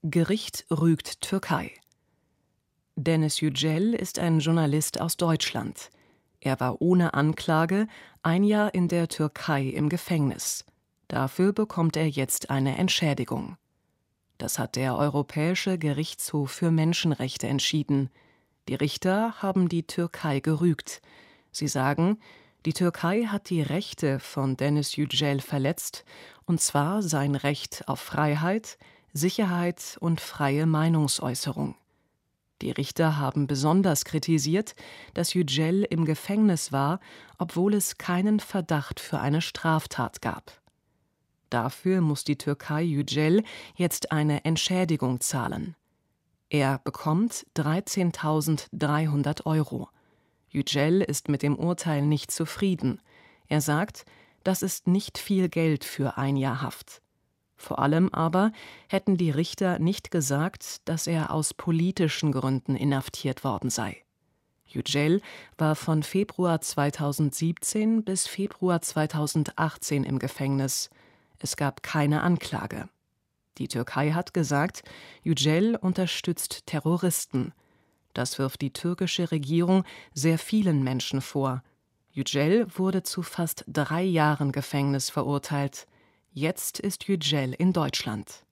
Gericht rügt Türkei. Deniz Yücel ist ein Journalist aus Deutschland. Er war ohne Anklage 1 Jahr in der Türkei im Gefängnis. Dafür bekommt er jetzt eine Entschädigung. Das hat der Europäische Gerichtshof für Menschenrechte entschieden. Die Richter haben die Türkei gerügt. Sie sagen, die Türkei hat die Rechte von Deniz Yücel verletzt, und zwar sein Recht auf Freiheit, Sicherheit und freie Meinungsäußerung. Die Richter haben besonders kritisiert, dass Yücel im Gefängnis war, obwohl es keinen Verdacht für eine Straftat gab. Dafür muss die Türkei Yücel jetzt eine Entschädigung zahlen. Er bekommt 13.300 €. Yücel ist mit dem Urteil nicht zufrieden. Er sagt, das ist nicht viel Geld für 1 Jahr Haft. Vor allem aber hätten die Richter nicht gesagt, dass er aus politischen Gründen inhaftiert worden sei. Yücel war von Februar 2017 bis Februar 2018 im Gefängnis. Es gab keine Anklage. Die Türkei hat gesagt, Yücel unterstützt Terroristen. Das wirft die türkische Regierung sehr vielen Menschen vor. Yücel wurde zu fast 3 Jahren Gefängnis verurteilt. Jetzt ist Yücel in Deutschland.